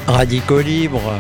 Radicaux libres.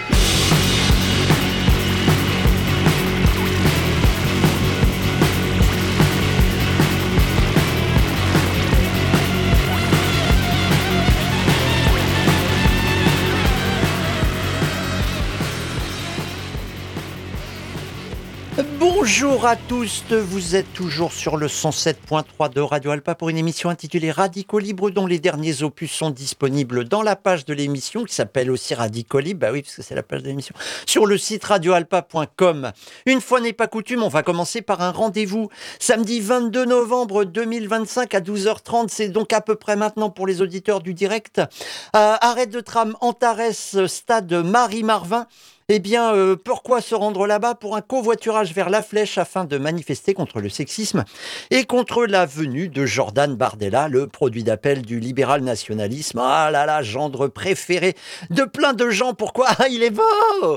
Bonjour à tous, vous êtes toujours sur le 107.3 de Radio Alpa pour une émission intitulée Radicaux libres dont les derniers opus sont disponibles dans la page de l'émission qui s'appelle aussi Radicaux libres, bah oui parce que c'est la page de l'émission, sur le site radioalpa.com. Une fois n'est pas coutume, on va commencer par un rendez-vous. Samedi 22 novembre 2025 à 12h30, c'est donc à peu près maintenant pour les auditeurs du direct. Arrêt de tram Antares, stade Marie-Marvin. Eh bien, pourquoi se rendre là-bas? Pour un covoiturage vers La Flèche afin de manifester contre le sexisme et contre la venue de Jordan Bardella, le produit d'appel du libéral nationalisme. Ah là là, gendre préféré de plein de gens. Pourquoi? Ah, il est beau.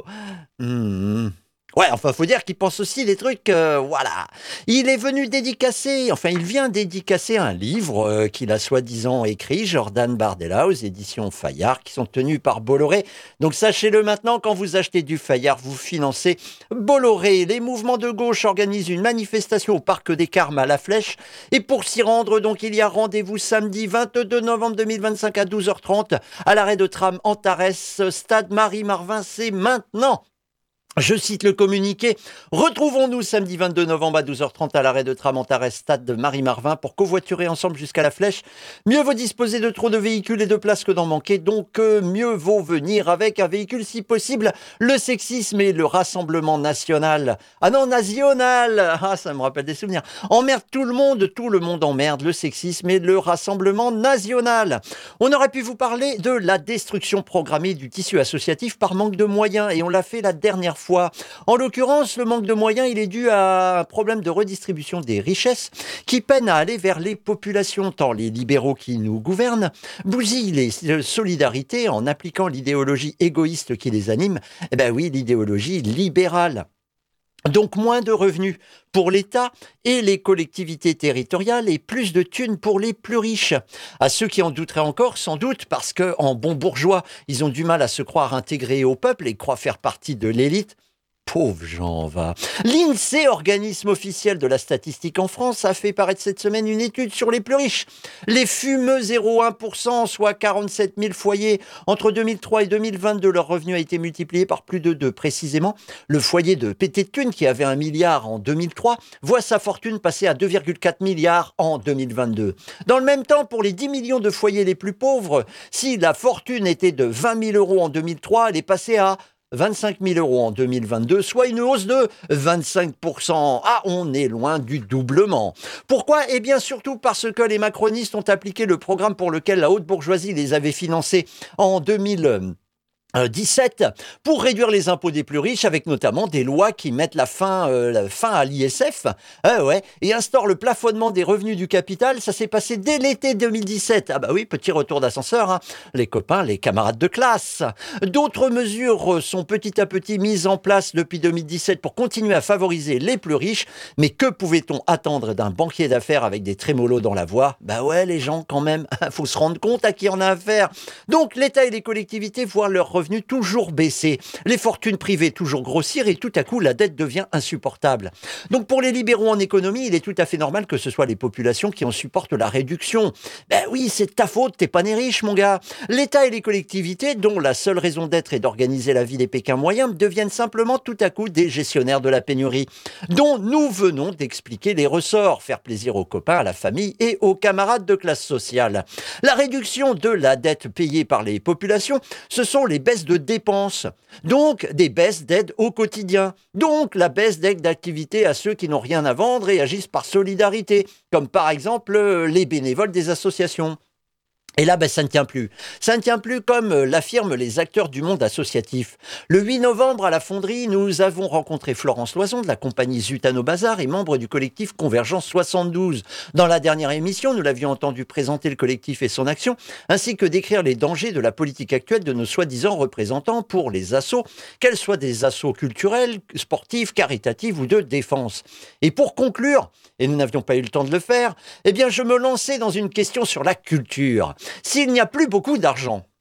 Ouais, enfin, faut dire qu'il pense aussi des trucs, voilà. Il est venu dédicacer, enfin, il vient dédicacer un livre qu'il a soi-disant écrit, Jordan Bardella, aux éditions Fayard, qui sont tenues par Bolloré. Donc, sachez-le maintenant, quand vous achetez du Fayard, vous financez Bolloré. Les mouvements de gauche organisent une manifestation au Parc des Carmes à La Flèche. Et pour s'y rendre, donc, il y a rendez-vous samedi 22 novembre 2025 à 12h30 à l'arrêt de tram Antares, stade Marie-Marvin, c'est maintenant. Je cite le communiqué. Retrouvons-nous samedi 22 novembre à 12h30 à l'arrêt de tram Antares, stade de Marie-Marvin pour covoiturer ensemble jusqu'à La Flèche. Mieux vaut disposer de trop de véhicules et de places que d'en manquer. Donc, mieux vaut venir avec un véhicule si possible. Le sexisme et le Rassemblement national. Ah non, national. Ah, ça me rappelle des souvenirs. Emmerde tout le monde emmerde le sexisme et le Rassemblement national. On aurait pu vous parler de la destruction programmée du tissu associatif par manque de moyens et on l'a fait la dernière fois. En l'occurrence, le manque de moyens, il est dû à un problème de redistribution des richesses qui peine à aller vers les populations, tant les libéraux qui nous gouvernent bousillent les solidarités en appliquant l'idéologie égoïste qui les anime. Eh ben oui, l'idéologie libérale. Donc moins de revenus pour l'État et les collectivités territoriales et plus de thunes pour les plus riches. À ceux qui en douteraient encore, sans doute, parce que en bons bourgeois, ils ont du mal à se croire intégrés au peuple et croient faire partie de l'élite. Pauvres gens, va. L'INSEE, organisme officiel de la statistique en France, a fait paraître cette semaine une étude sur les plus riches. Les fumeux 0,1%, soit 47 000 foyers. Entre 2003 et 2022, leur revenu a été multiplié par plus de 2. Précisément, le foyer de Pété de Thunes, qui avait 1 milliard en 2003, voit sa fortune passer à 2,4 milliards en 2022. Dans le même temps, pour les 10 millions de foyers les plus pauvres, si la fortune était de 20 000 euros en 2003, elle est passée à 25 000 euros en 2022, soit une hausse de 25%. Ah, on est loin du doublement. Pourquoi? Eh bien, surtout parce que les macronistes ont appliqué le programme pour lequel la haute bourgeoisie les avait financés en 2017 pour réduire les impôts des plus riches avec notamment des lois qui mettent la fin à l'ISF et instaurent le plafonnement des revenus du capital. Ça s'est passé dès l'été 2017. Ah bah oui, petit retour d'ascenseur, hein. Les copains, les camarades de classe. D'autres mesures sont petit à petit mises en place depuis 2017 pour continuer à favoriser les plus riches. Mais que pouvait-on attendre d'un banquier d'affaires avec des trémolos dans la voix? Bah ouais, les gens quand même, faut se rendre compte à qui on a affaire. Donc l'État et les collectivités voient leurs revenus toujours baisser, les fortunes privées toujours grossir et tout à coup la dette devient insupportable. Donc pour les libéraux en économie, il est tout à fait normal que ce soit les populations qui en supportent la réduction. Ben oui, c'est de ta faute, t'es pas né riche mon gars. L'État et les collectivités, dont la seule raison d'être est d'organiser la vie des Pékins moyens, deviennent simplement tout à coup des gestionnaires de la pénurie, dont nous venons d'expliquer les ressorts, faire plaisir aux copains, à la famille et aux camarades de classe sociale. La réduction de la dette payée par les populations, ce sont les baisses de dépenses, donc des baisses d'aide au quotidien, donc la baisse d'aide d'activité à ceux qui n'ont rien à vendre et agissent par solidarité, comme par exemple les bénévoles des associations. Et là, ça ne tient plus. Ça ne tient plus comme l'affirment les acteurs du monde associatif. Le 8 novembre, à la Fonderie, nous avons rencontré Florence Loison de la compagnie Zutano Bazar et membre du collectif Convergence 72. Dans la dernière émission, nous l'avions entendu présenter le collectif et son action, ainsi que décrire les dangers de la politique actuelle de nos soi-disant représentants pour les assos, qu'elles soient des assos culturels, sportifs, caritatives ou de défense. Et pour conclure, et nous n'avions pas eu le temps de le faire, eh bien je me lançais dans une question sur la culture. S'il n'y a plus beaucoup d'argent,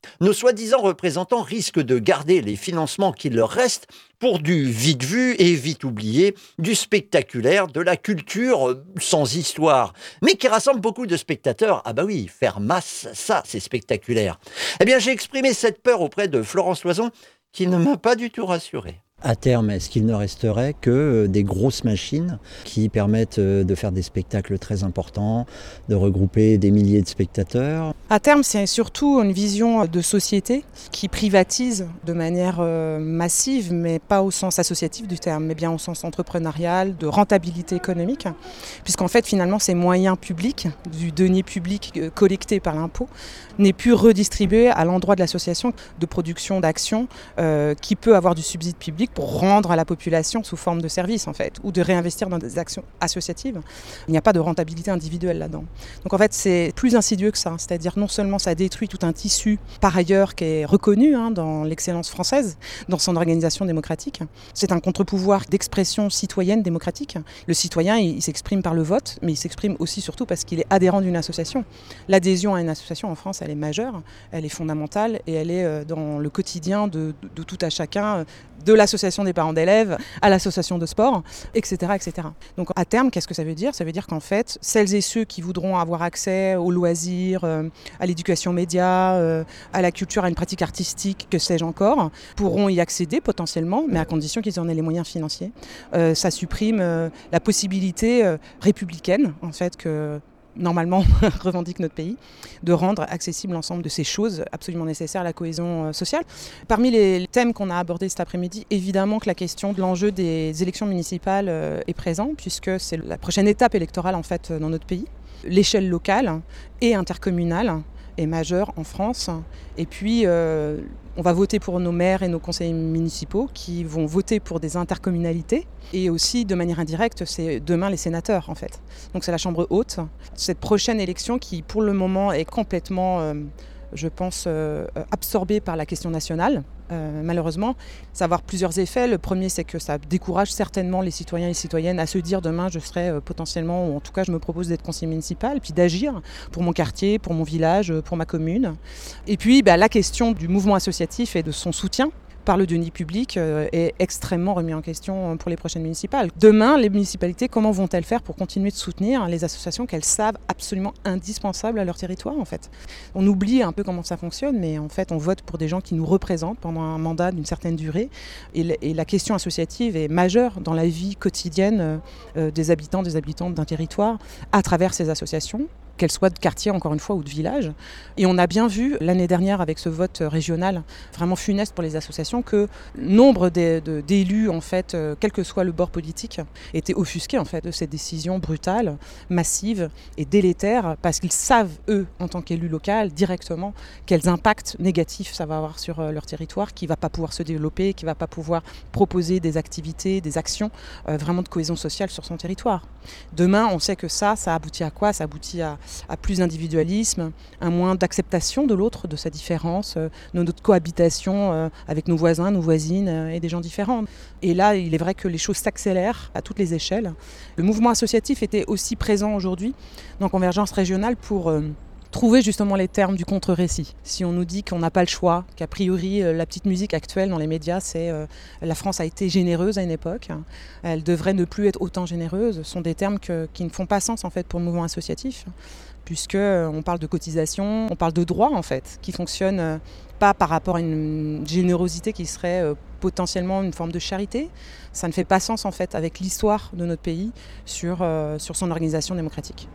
Nos soi-disant représentants risquent de garder les financements qu'il leur reste pour du vite vu et vite oublié, du spectaculaire, de la culture sans histoire, mais qui rassemble beaucoup de spectateurs. Ah bah oui, faire masse, ça c'est spectaculaire. Eh bien j'ai exprimé cette peur auprès de Florence Loison, qui ne m'a pas du tout rassuré. À terme, est-ce qu'il ne resterait que des grosses machines qui permettent de faire des spectacles très importants, de regrouper des milliers de spectateurs ? À terme, c'est surtout une vision de société qui privatise de manière massive, mais pas au sens associatif du terme, mais bien au sens entrepreneurial, de rentabilité économique, puisqu'en fait, finalement, ces moyens publics, du denier public collecté par l'impôt, n'est plus redistribué à l'endroit de l'association de production d'actions qui peut avoir du subside public pour rendre à la population sous forme de service en fait, ou de réinvestir dans des actions associatives. Il n'y a pas de rentabilité individuelle là-dedans. Donc en fait c'est plus insidieux que ça, c'est-à-dire non seulement ça détruit tout un tissu par ailleurs qui est reconnu dans l'excellence française, dans son organisation démocratique. C'est un contre-pouvoir d'expression citoyenne démocratique. Le citoyen il s'exprime par le vote, mais il s'exprime aussi surtout parce qu'il est adhérent d'une association. L'adhésion à une association en France elle est majeure, elle est fondamentale et elle est dans le quotidien de tout à chacun, de l'association des parents d'élèves à l'association de sport, etc., etc. Donc à terme, qu'est-ce que ça veut dire ? Ça veut dire qu'en fait, celles et ceux qui voudront avoir accès aux loisirs, à l'éducation média, à la culture, à une pratique artistique, que sais-je encore, pourront y accéder potentiellement, mais à condition qu'ils en aient les moyens financiers. Ça supprime la possibilité républicaine, en fait, que normalement revendique notre pays, de rendre accessible l'ensemble de ces choses absolument nécessaires à la cohésion sociale. Parmi les thèmes qu'on a abordés cet après-midi, évidemment que la question de l'enjeu des élections municipales est présente, puisque c'est la prochaine étape électorale en fait dans notre pays. L'échelle locale et intercommunale est majeure en France. Et puis, on va voter pour nos maires et nos conseillers municipaux qui vont voter pour des intercommunalités. Et aussi, de manière indirecte, c'est demain les sénateurs, en fait. Donc c'est la Chambre haute. Cette prochaine élection qui, pour le moment, est complètement, je pense, absorbée par la question nationale. Malheureusement, ça va avoir plusieurs effets. Le premier, c'est que ça décourage certainement les citoyens et les citoyennes à se dire demain, je serai potentiellement, ou en tout cas, je me propose d'être conseiller municipal, puis d'agir pour mon quartier, pour mon village, pour ma commune. Et puis, la question du mouvement associatif et de son soutien par le denier public est extrêmement remis en question pour les prochaines municipales. Demain, les municipalités, comment vont-elles faire pour continuer de soutenir les associations qu'elles savent absolument indispensables à leur territoire, en fait ? On oublie un peu comment ça fonctionne, mais en fait, on vote pour des gens qui nous représentent pendant un mandat d'une certaine durée. Et la question associative est majeure dans la vie quotidienne des habitants, des habitantes d'un territoire à travers ces associations, qu'elles soient de quartier, encore une fois, ou de village. Et on a bien vu, l'année dernière, avec ce vote régional, vraiment funeste pour les associations, que nombre d'élus, en fait, quel que soit le bord politique, étaient offusqués, en fait, de cette décision brutale, massive et délétère, parce qu'ils savent, eux, en tant qu'élus locaux, directement, quels impacts négatifs ça va avoir sur leur territoire, qui ne va pas pouvoir se développer, qui ne va pas pouvoir proposer des activités, des actions vraiment de cohésion sociale sur son territoire. Demain, on sait que ça aboutit à quoi ? Ça aboutit à plus d'individualisme, à moins d'acceptation de l'autre, de sa différence, de notre cohabitation avec nos voisins, nos voisines et des gens différents. Et là, il est vrai que les choses s'accélèrent à toutes les échelles. Le mouvement associatif était aussi présent aujourd'hui dans Convergence régionale pour trouver justement les termes du contre-récit. Si on nous dit qu'on n'a pas le choix, qu'a priori la petite musique actuelle dans les médias, c'est la France a été généreuse à une époque, elle devrait ne plus être autant généreuse, ce sont des termes qui ne font pas sens en fait pour le mouvement associatif, puisqu'on parle de cotisation, on parle de droits en fait, qui fonctionnent pas par rapport à une générosité qui serait potentiellement une forme de charité. Ça ne fait pas sens en fait avec l'histoire de notre pays sur son organisation démocratique.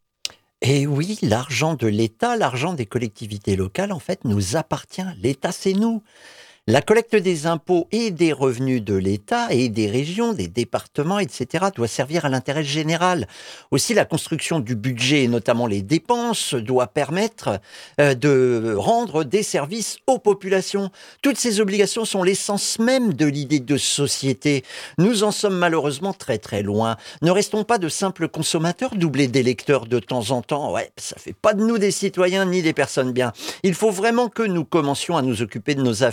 Et oui, l'argent de l'État, l'argent des collectivités locales, en fait, nous appartient. L'État, c'est nous. La collecte des impôts et des revenus de l'État et des régions, des départements, etc. doit servir à l'intérêt général. Aussi, la construction du budget, et notamment les dépenses, doit permettre de rendre des services aux populations. Toutes ces obligations sont l'essence même de l'idée de société. Nous en sommes malheureusement très très loin. Ne restons pas de simples consommateurs doublés d'électeurs de temps en temps. Ouais, ça fait pas de nous des citoyens ni des personnes bien. Il faut vraiment que nous commencions à nous occuper de nos affaires.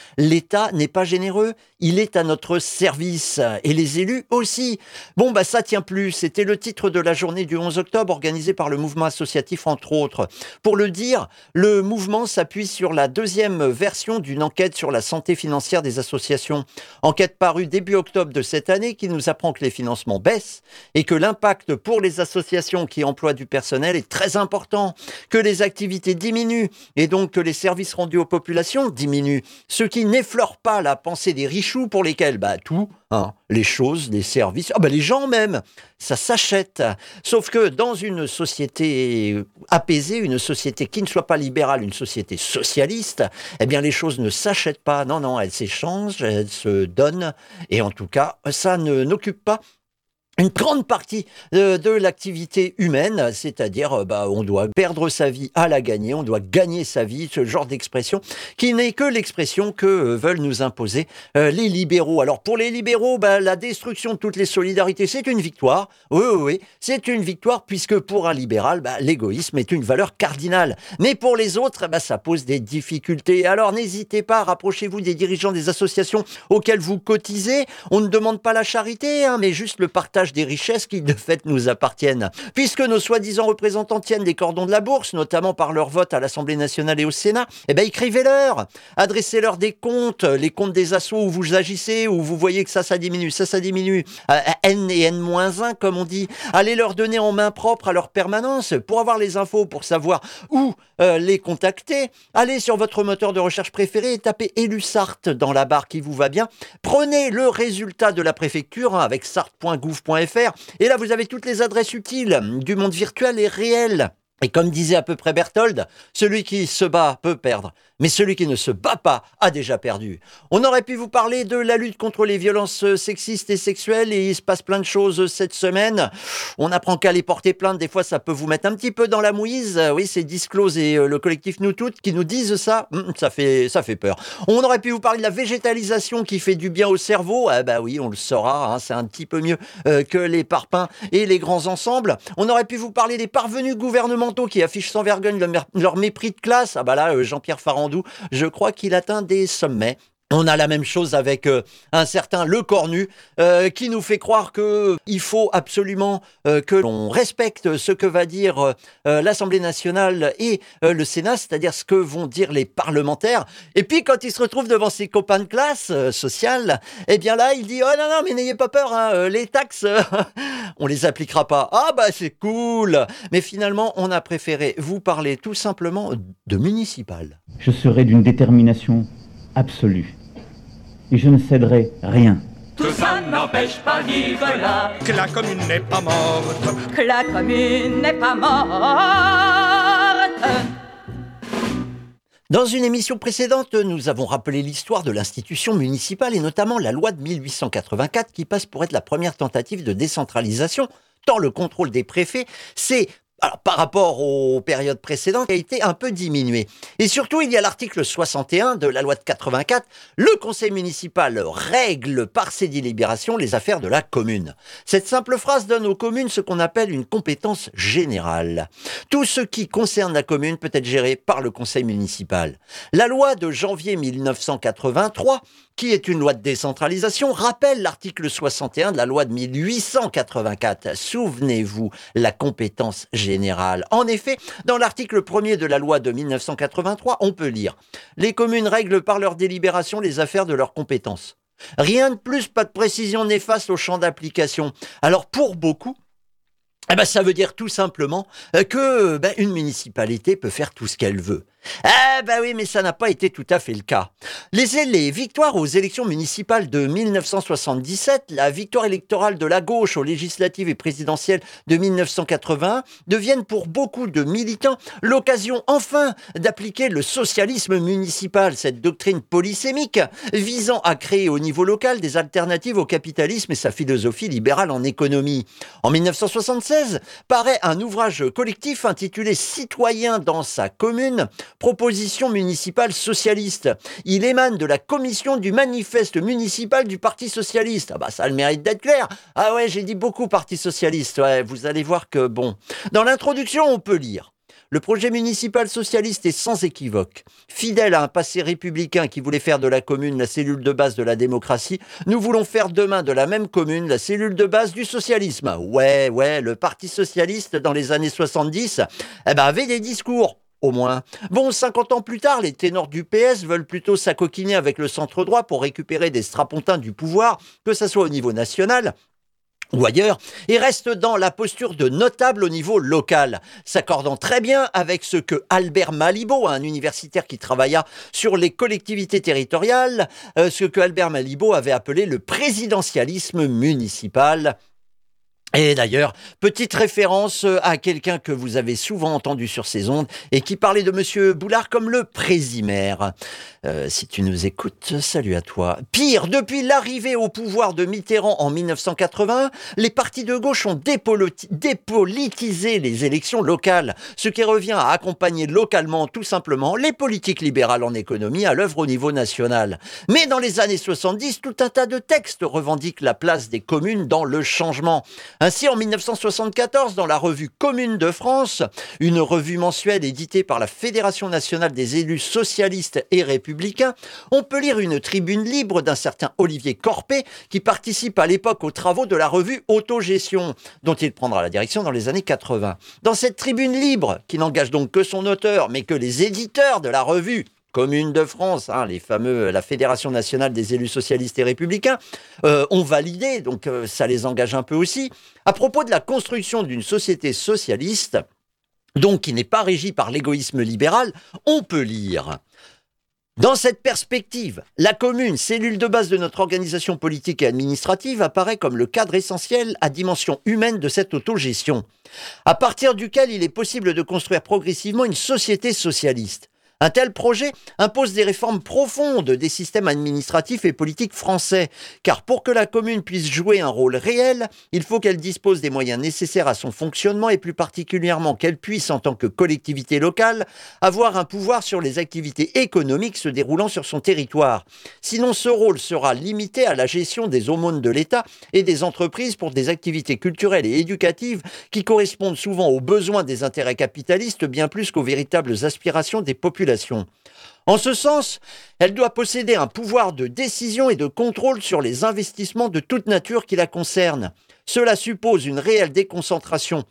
L'État n'est pas généreux, il est à notre service. Et les élus aussi. Bon, ça tient plus. C'était le titre de la journée du 11 octobre organisée par le mouvement associatif, entre autres. Pour le dire, le mouvement s'appuie sur la deuxième version d'une enquête sur la santé financière des associations. Enquête parue début octobre de cette année qui nous apprend que les financements baissent et que l'impact pour les associations qui emploient du personnel est très important, que les activités diminuent et donc que les services rendus aux populations diminuent. Ce qui n'effleure pas la pensée des richoux pour lesquels tout, les choses, les services, les gens même, ça s'achète. Sauf que dans une société apaisée, une société qui ne soit pas libérale, une société socialiste, les choses ne s'achètent pas. Non, elles s'échangent, elles se donnent. Et en tout cas, ça n'occupe pas une grande partie de l'activité humaine, c'est-à-dire on doit perdre sa vie à la gagner, on doit gagner sa vie, ce genre d'expression qui n'est que l'expression que veulent nous imposer les libéraux. Alors pour les libéraux, la destruction de toutes les solidarités, c'est une victoire. Oui, c'est une victoire puisque pour un libéral, l'égoïsme est une valeur cardinale. Mais pour les autres, ça pose des difficultés. Alors n'hésitez pas, rapprochez-vous des dirigeants des associations auxquelles vous cotisez. On ne demande pas la charité, mais juste le partage des richesses qui de fait nous appartiennent. Puisque nos soi-disant représentants tiennent les cordons de la bourse, notamment par leur vote à l'Assemblée nationale et au Sénat, écrivez-leur, adressez-leur des comptes, les comptes des assos où vous agissez, où vous voyez que ça diminue, ça diminue, N et N-1 comme on dit. Allez leur donner en main propre à leur permanence pour avoir les infos, pour savoir où les contacter. Allez sur votre moteur de recherche préféré et tapez Élusart dans la barre qui vous va bien. Prenez le résultat de la préfecture avec sart.gouv.fr et là vous avez toutes les adresses utiles du monde virtuel et réel. Et comme disait à peu près Berthold, celui qui se bat peut perdre, mais celui qui ne se bat pas a déjà perdu. On aurait pu vous parler de la lutte contre les violences sexistes et sexuelles et il se passe plein de choses cette semaine. On apprend qu'à les porter plainte, des fois ça peut vous mettre un petit peu dans la mouise. Oui, c'est Disclose et le collectif Nous Toutes qui nous disent ça. Ça fait peur. On aurait pu vous parler de la végétalisation qui fait du bien au cerveau. Oui, on le saura, c'est un petit peu mieux que les parpaings et les grands ensembles. On aurait pu vous parler des parvenus gouvernementaux qui affichent sans vergogne leur mépris de classe. Jean-Pierre Farandou, je crois qu'il atteint des sommets. On a la même chose avec un certain Le Cornu qui nous fait croire qu'il faut absolument que l'on respecte ce que va dire l'Assemblée nationale et le Sénat, c'est-à-dire ce que vont dire les parlementaires. Et puis quand il se retrouve devant ses copains de classe sociale, là il dit « Oh non, mais n'ayez pas peur, les taxes, on les appliquera pas. » C'est cool. Mais finalement, on a préféré vous parler tout simplement de municipal. Je serai d'une détermination absolue. Et je ne céderai rien. Tout ça n'empêche pas Nicolas que la commune n'est pas morte. Que la commune n'est pas morte. Dans une émission précédente, nous avons rappelé l'histoire de l'institution municipale et notamment la loi de 1884 qui passe pour être la première tentative de décentralisation, tant le contrôle des préfets, par rapport aux périodes précédentes, a été un peu diminué. Et surtout, il y a l'article 61 de la loi de 84. Le conseil municipal règle par ses délibérations les affaires de la commune. Cette simple phrase donne aux communes ce qu'on appelle une compétence générale. Tout ce qui concerne la commune peut être géré par le conseil municipal. La loi de janvier 1983, qui est une loi de décentralisation, rappelle l'article 61 de la loi de 1884. Souvenez-vous, la compétence générale. En effet, dans l'article 1er de la loi de 1983, on peut lire « Les communes règlent par leur délibération les affaires de leurs compétences ». Rien de plus, pas de précision néfaste au champ d'application. Alors pour beaucoup, ça veut dire tout simplement que une municipalité peut faire tout ce qu'elle veut. Oui, mais ça n'a pas été tout à fait le cas. Les victoires aux élections municipales de 1977, la victoire électorale de la gauche aux législatives et présidentielles de 1981 deviennent pour beaucoup de militants l'occasion enfin d'appliquer le socialisme municipal, cette doctrine polysémique visant à créer au niveau local des alternatives au capitalisme et sa philosophie libérale en économie. En 1976, paraît un ouvrage collectif intitulé « Citoyens dans sa commune », proposition municipale socialiste. Il émane de la commission du manifeste municipal du Parti socialiste. Ça a le mérite d'être clair. J'ai dit beaucoup Parti socialiste. Vous allez voir que bon. Dans l'introduction, on peut lire le projet municipal socialiste est sans équivoque. Fidèle à un passé républicain qui voulait faire de la commune la cellule de base de la démocratie, nous voulons faire demain de la même commune la cellule de base du socialisme. Ouais, le Parti socialiste dans les années 70 avait des discours. Au moins. Bon, 50 ans plus tard, les ténors du PS veulent plutôt s'acoquiner avec le centre droit pour récupérer des strapontins du pouvoir, que ce soit au niveau national ou ailleurs, et restent dans la posture de notable au niveau local, s'accordant très bien avec ce que Albert Malibaud, un universitaire qui travailla sur les collectivités territoriales, ce que Albert Malibaud avait appelé le présidentialisme municipal. Et d'ailleurs, petite référence à quelqu'un que vous avez souvent entendu sur ces ondes et qui parlait de Monsieur Boulard comme le présimaire. Si tu nous écoutes, salut à toi. Pire, depuis l'arrivée au pouvoir de Mitterrand en 1981, les partis de gauche ont dépolitisé les élections locales, ce qui revient à accompagner localement, tout simplement, les politiques libérales en économie à l'œuvre au niveau national. Mais dans les années 70, tout un tas de textes revendiquent la place des communes dans le changement. Ainsi, en 1974, dans la revue Communes de France, une revue mensuelle éditée par la Fédération nationale des élus socialistes et républicains, on peut lire une tribune libre d'un certain Olivier Corpet qui participe à l'époque aux travaux de la revue Autogestion, dont il prendra la direction dans les années 80. Dans cette tribune libre, qui n'engage donc que son auteur, mais que les éditeurs de la revue Communes de France, la Fédération nationale des élus socialistes et républicains, ont validé, donc ça les engage un peu aussi, à propos de la construction d'une société socialiste, donc qui n'est pas régie par l'égoïsme libéral, on peut lire: dans cette perspective, la commune, cellule de base de notre organisation politique et administrative, apparaît comme le cadre essentiel à dimension humaine de cette autogestion, à partir duquel il est possible de construire progressivement une société socialiste. Un tel projet impose des réformes profondes des systèmes administratifs et politiques français, car pour que la commune puisse jouer un rôle réel, il faut qu'elle dispose des moyens nécessaires à son fonctionnement et plus particulièrement qu'elle puisse, en tant que collectivité locale, avoir un pouvoir sur les activités économiques se déroulant sur son territoire. Sinon, ce rôle sera limité à la gestion des aumônes de l'État et des entreprises pour des activités culturelles et éducatives qui correspondent souvent aux besoins des intérêts capitalistes bien plus qu'aux véritables aspirations des populations. En ce sens, elle doit posséder un pouvoir de décision et de contrôle sur les investissements de toute nature qui la concernent. Cela suppose une réelle décentralisation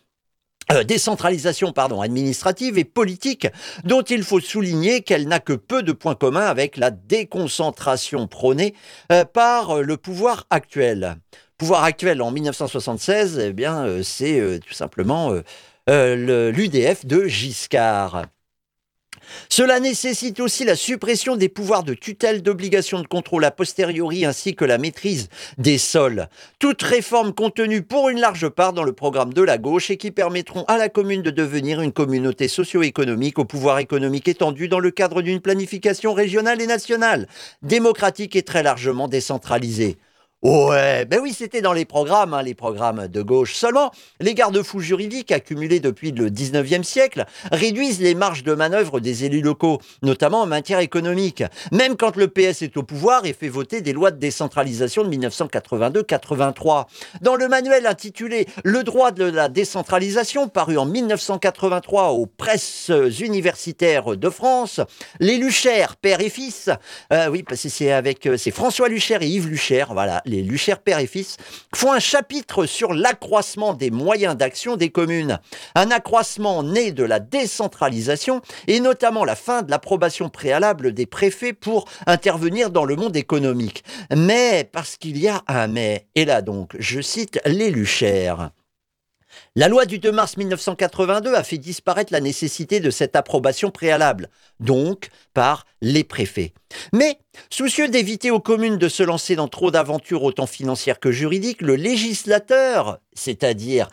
administrative et politique, dont il faut souligner qu'elle n'a que peu de points communs avec la déconcentration prônée par le pouvoir actuel. Pouvoir actuel en 1976, c'est tout simplement l'UDF de Giscard. Cela nécessite aussi la suppression des pouvoirs de tutelle, d'obligation de contrôle a posteriori ainsi que la maîtrise des sols. Toutes réformes contenues pour une large part dans le programme de la gauche et qui permettront à la commune de devenir une communauté socio-économique au pouvoir économique étendu dans le cadre d'une planification régionale et nationale, démocratique et très largement décentralisée. Ouais, oui, c'était dans les programmes de gauche. Seulement, les garde-fous juridiques accumulés depuis le 19e siècle réduisent les marges de manœuvre des élus locaux, notamment en matière économique, même quand le PS est au pouvoir et fait voter des lois de décentralisation de 1982-83. Dans le manuel intitulé « Le droit de la décentralisation », paru en 1983 aux presses universitaires de France, les Lucher, père et fils, parce que c'est François Lucher et Yves Lucher, voilà, les Lucher père et fils, font un chapitre sur l'accroissement des moyens d'action des communes. Un accroissement né de la décentralisation et notamment la fin de l'approbation préalable des préfets pour intervenir dans le monde économique. Mais, parce qu'il y a un mais, et là donc, je cite les Lucher. La loi du 2 mars 1982 a fait disparaître la nécessité de cette approbation préalable, donc par les préfets. Mais, soucieux d'éviter aux communes de se lancer dans trop d'aventures autant financières que juridiques, le législateur, c'est-à-dire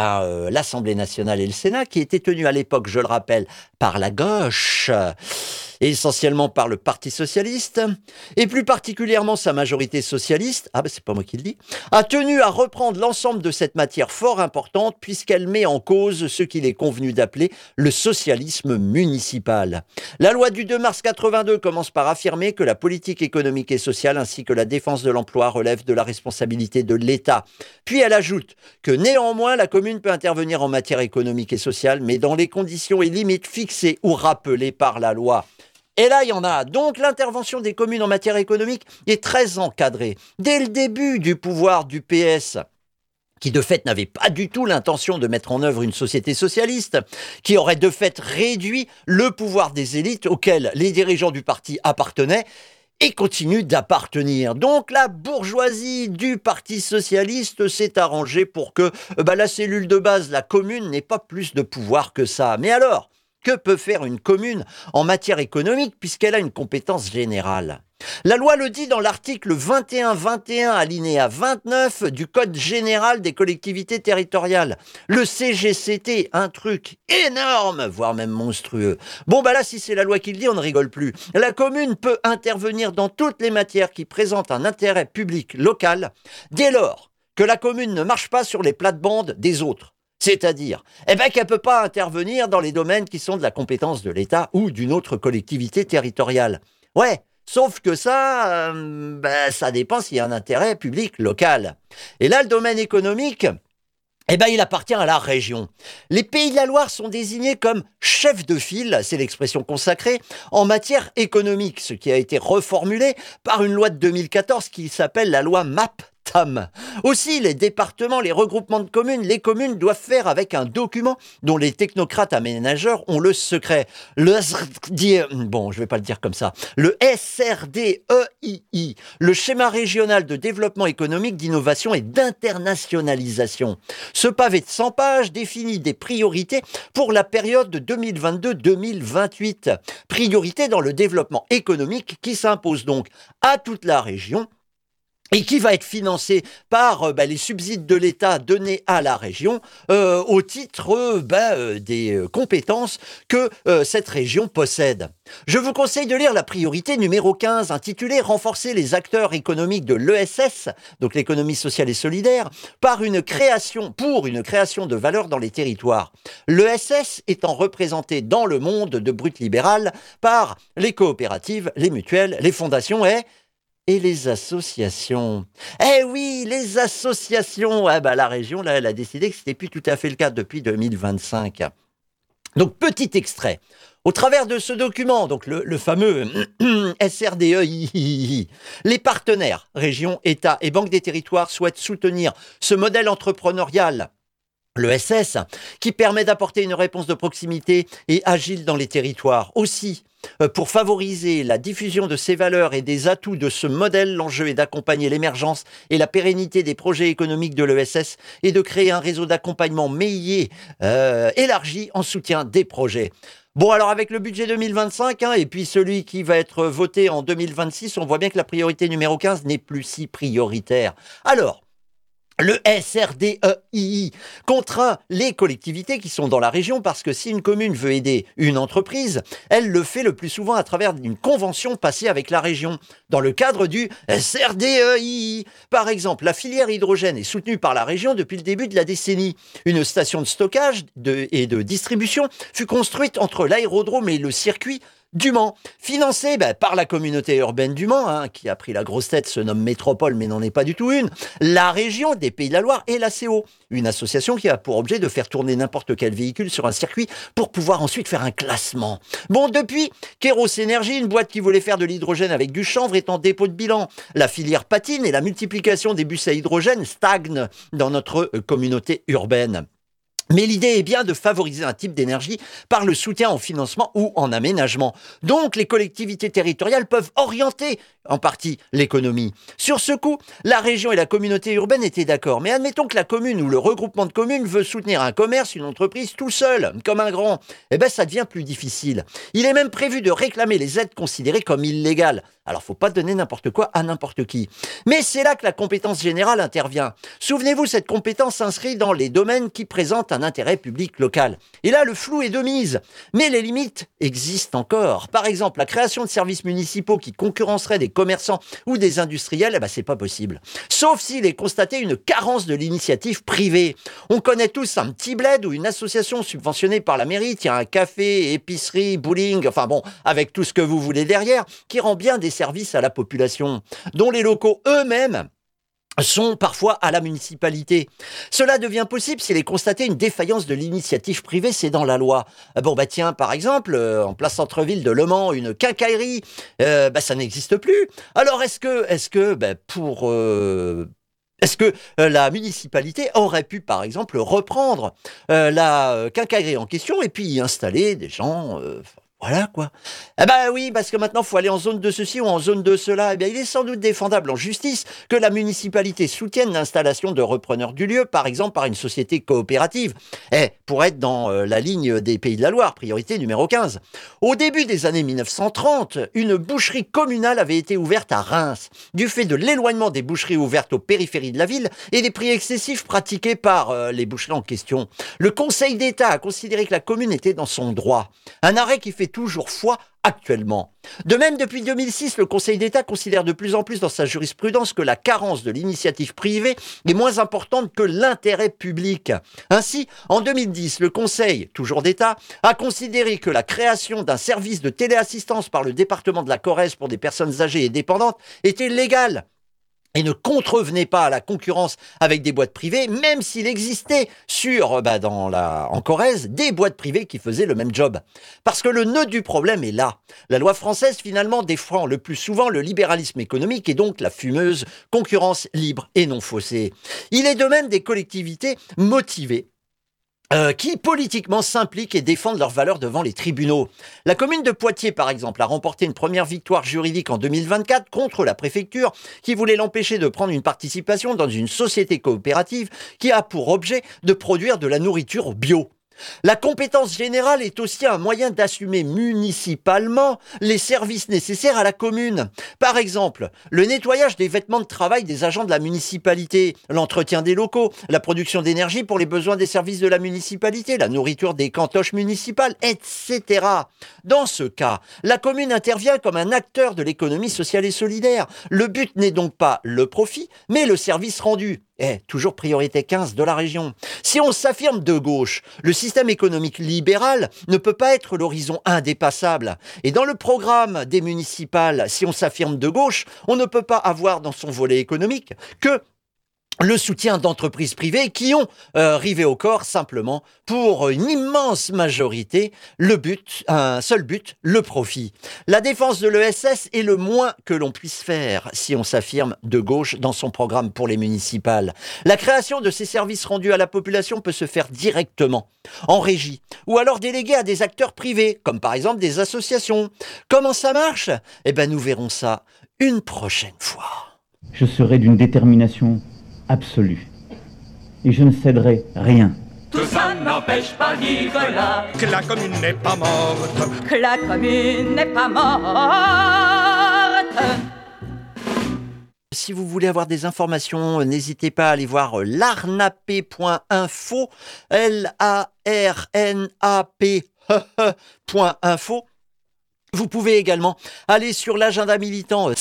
l'Assemblée nationale et le Sénat, qui étaient tenus à l'époque, je le rappelle, par la gauche, et essentiellement par le Parti socialiste, et plus particulièrement sa majorité socialiste, c'est pas moi qui le dis, a tenu à reprendre l'ensemble de cette matière fort importante puisqu'elle met en cause ce qu'il est convenu d'appeler le socialisme municipal. La loi du 2 mars 82 commence par affirmer que la politique économique et sociale ainsi que la défense de l'emploi relèvent de la responsabilité de l'État. Puis elle ajoute que néanmoins la commune peut intervenir en matière économique et sociale, mais dans les conditions et limites fixées ou rappelées par la loi. Et là, il y en a. Donc, l'intervention des communes en matière économique est très encadrée. Dès le début du pouvoir du PS, qui de fait n'avait pas du tout l'intention de mettre en œuvre une société socialiste, qui aurait de fait réduit le pouvoir des élites auxquelles les dirigeants du parti appartenaient, et continue d'appartenir. Donc la bourgeoisie du Parti socialiste s'est arrangée pour que la cellule de base, la commune, n'ait pas plus de pouvoir que ça. Mais alors, que peut faire une commune en matière économique puisqu'elle a une compétence générale ? La loi le dit dans l'article 21 alinéa 29 du Code général des collectivités territoriales. Le CGCT, un truc énorme, voire même monstrueux. Là, si c'est la loi qui le dit, on ne rigole plus. La commune peut intervenir dans toutes les matières qui présentent un intérêt public local, dès lors que la commune ne marche pas sur les plates-bandes des autres. C'est-à-dire qu'elle ne peut pas intervenir dans les domaines qui sont de la compétence de l'État ou d'une autre collectivité territoriale. Ouais, sauf que ça dépend s'il y a un intérêt public local. Et là, le domaine économique, il appartient à la région. Les Pays de la Loire sont désignés comme chefs de file, c'est l'expression consacrée, en matière économique, ce qui a été reformulé par une loi de 2014 qui s'appelle la loi MAP. Aussi, les départements, les regroupements de communes, les communes doivent faire avec un document dont les technocrates aménageurs ont le secret. Je vais pas le dire comme ça. Le SRDEII, le schéma régional de développement économique, d'innovation et d'internationalisation. Ce pavé de 100 pages définit des priorités pour la période de 2022-2028. Priorités dans le développement économique qui s'impose donc à toute la région, et qui va être financé par les subsides de l'État donnés à la région au titre des compétences que cette région possède. Je vous conseille de lire la priorité numéro 15, intitulée « Renforcer les acteurs économiques de l'ESS », donc l'économie sociale et solidaire, pour une création de valeur dans les territoires. L'ESS étant représenté dans le monde de brut libéral par les coopératives, les mutuelles, les fondations et les associations. Eh oui, les associations. La région, là, elle a décidé que ce n'était plus tout à fait le cas depuis 2025. Donc, petit extrait. Au travers de ce document, donc le fameux SRDEII, les partenaires, régions, États et banques des territoires souhaitent soutenir ce modèle entrepreneurial, l'ESS, qui permet d'apporter une réponse de proximité et agile dans les territoires. Aussi, pour favoriser la diffusion de ces valeurs et des atouts de ce modèle, l'enjeu est d'accompagner l'émergence et la pérennité des projets économiques de l'ESS et de créer un réseau d'accompagnement élargi en soutien des projets. Alors avec le budget 2025 et puis celui qui va être voté en 2026, on voit bien que la priorité numéro 15 n'est plus si prioritaire. Alors, le SRDEII contraint les collectivités qui sont dans la région parce que si une commune veut aider une entreprise, elle le fait le plus souvent à travers une convention passée avec la région dans le cadre du SRDEII. Par exemple, la filière hydrogène est soutenue par la région depuis le début de la décennie. Une station de stockage et de distribution fut construite entre l'aérodrome et le circuit du Mans, financé par la communauté urbaine du Mans, qui a pris la grosse tête, se nomme Métropole, mais n'en est pas du tout une, la région des Pays de la Loire et l'ACO, une association qui a pour objet de faire tourner n'importe quel véhicule sur un circuit pour pouvoir ensuite faire un classement. Depuis, Kéros Énergie, une boîte qui voulait faire de l'hydrogène avec du chanvre, est en dépôt de bilan. La filière patine et la multiplication des bus à hydrogène stagnent dans notre communauté urbaine. Mais l'idée est bien de favoriser un type d'énergie par le soutien en financement ou en aménagement. Donc, les collectivités territoriales peuvent orienter en partie l'économie. Sur ce coup, la région et la communauté urbaine étaient d'accord. Mais admettons que la commune ou le regroupement de communes veut soutenir un commerce, une entreprise tout seul, comme un grand. Ça devient plus difficile. Il est même prévu de réclamer les aides considérées comme illégales. Alors, faut pas donner n'importe quoi à n'importe qui. Mais c'est là que la compétence générale intervient. Souvenez-vous, cette compétence s'inscrit dans les domaines qui présentent un intérêt public local. Et là, le flou est de mise. Mais les limites existent encore. Par exemple, la création de services municipaux qui concurrenceraient des commerçants ou des industriels, c'est pas possible. Sauf s'il est constaté une carence de l'initiative privée. On connaît tous un petit bled ou une association subventionnée par la mairie, tiens, un café, épicerie, bowling, enfin bon, avec tout ce que vous voulez derrière, qui rend bien des services à la population, dont les locaux eux-mêmes sont parfois à la municipalité. Cela devient possible s'il est constaté une défaillance de l'initiative privée, c'est dans la loi. Tiens, par exemple, en plein centre-ville de Le Mans, une quincaillerie, ça n'existe plus. Alors est-ce que la municipalité aurait pu, par exemple, reprendre la quincaillerie en question et puis y installer des gens voilà quoi. Oui, parce que maintenant, il faut aller en zone de ceci ou en zone de cela. Il est sans doute défendable en justice que la municipalité soutienne l'installation de repreneurs du lieu, par exemple par une société coopérative, pour être dans la ligne des Pays de la Loire, priorité numéro 15. Au début des années 1930, une boucherie communale avait été ouverte à Reims, du fait de l'éloignement des boucheries ouvertes aux périphéries de la ville et des prix excessifs pratiqués par les boucheries en question. Le Conseil d'État a considéré que la commune était dans son droit. Un arrêt qui fait toujours foi actuellement. De même, depuis 2006, le Conseil d'État considère de plus en plus dans sa jurisprudence que la carence de l'initiative privée est moins importante que l'intérêt public. Ainsi, en 2010, le Conseil, toujours d'État, a considéré que la création d'un service de téléassistance par le département de la Corrèze pour des personnes âgées et dépendantes était légale et ne contrevenait pas à la concurrence avec des boîtes privées, même s'il existait en Corrèze des boîtes privées qui faisaient le même job. Parce que le nœud du problème est là. La loi française, finalement, défend le plus souvent le libéralisme économique et donc la fumeuse concurrence libre et non faussée. Il est de même des collectivités motivées qui politiquement s'impliquent et défendent leurs valeurs devant les tribunaux. La commune de Poitiers, par exemple, a remporté une première victoire juridique en 2024 contre la préfecture qui voulait l'empêcher de prendre une participation dans une société coopérative qui a pour objet de produire de la nourriture bio. La compétence générale est aussi un moyen d'assumer municipalement les services nécessaires à la commune. Par exemple, le nettoyage des vêtements de travail des agents de la municipalité, l'entretien des locaux, la production d'énergie pour les besoins des services de la municipalité, la nourriture des cantoches municipales, etc. Dans ce cas, la commune intervient comme un acteur de l'économie sociale et solidaire. Le but n'est donc pas le profit, mais le service rendu. Toujours priorité 15 de la région. Si on s'affirme de gauche, le système économique libéral ne peut pas être l'horizon indépassable. Et dans le programme des municipales, si on s'affirme de gauche, on ne peut pas avoir dans son volet économique que le soutien d'entreprises privées qui ont rivé au corps simplement pour une immense majorité un seul but, le profit. La défense de l'ESS est le moins que l'on puisse faire si on s'affirme de gauche dans son programme pour les municipales. La création de ces services rendus à la population peut se faire directement, en régie, ou alors déléguée à des acteurs privés, comme par exemple des associations. Comment ça marche ? Nous verrons ça une prochaine fois. Je serai d'une détermination absolue. Et je ne céderai rien. Tout ça n'empêche pas Nicolas Que la commune n'est pas morte. que la commune n'est pas morte. Si vous voulez avoir des informations, n'hésitez pas à aller voir larnap.info, larnap.info. Vous pouvez également aller sur l'agenda militant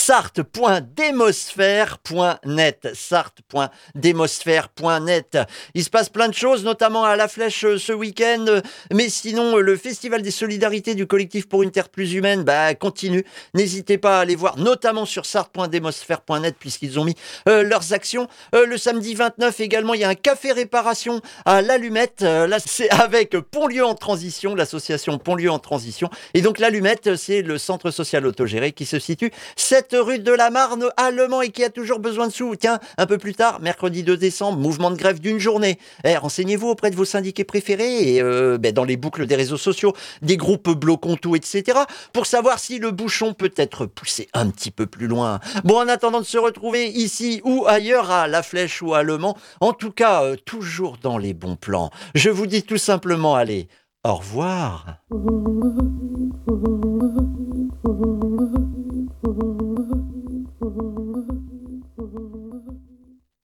sarthe.demosphère.net, sarthe.demosphère.net. Il se passe plein de choses, notamment à La Flèche ce week-end, mais sinon le Festival des Solidarités du collectif pour une Terre plus humaine continue. N'hésitez pas à aller voir, notamment sur sarthe.demosphère.net, puisqu'ils ont mis leurs actions. Le samedi 29 également, il y a un café réparation à l'Allumette. Là, c'est avec Pont-Lieu en transition, l'association Pont-Lieu en transition. Et donc l'Allumette, c'est le centre social autogéré qui se situe 7 rue de la Marne à Le Mans et qui a toujours besoin de sous. Tiens, un peu plus tard, mercredi 2 décembre, mouvement de grève d'une journée. Renseignez-vous auprès de vos syndiqués préférés et dans les boucles des réseaux sociaux, des groupes Blocontou, etc. pour savoir si le bouchon peut être poussé un petit peu plus loin. Bon, en attendant de se retrouver ici ou ailleurs à La Flèche ou à Le Mans, en tout cas, toujours dans les bons plans, je vous dis tout simplement, allez, au revoir.